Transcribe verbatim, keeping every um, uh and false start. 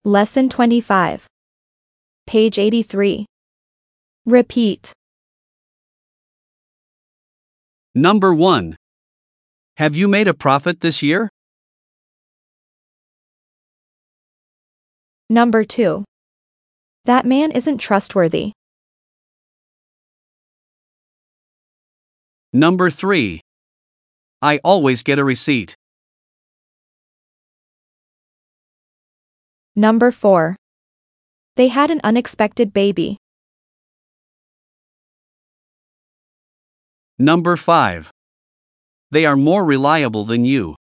Lesson twenty-five. Page eighty-three. Repeat. Number one. Have you made a profit this year? Number two. That man isn't trustworthy. Number three. I always get a receipt. Number four. They had an unexpected baby. Number five. They are more reliable than you.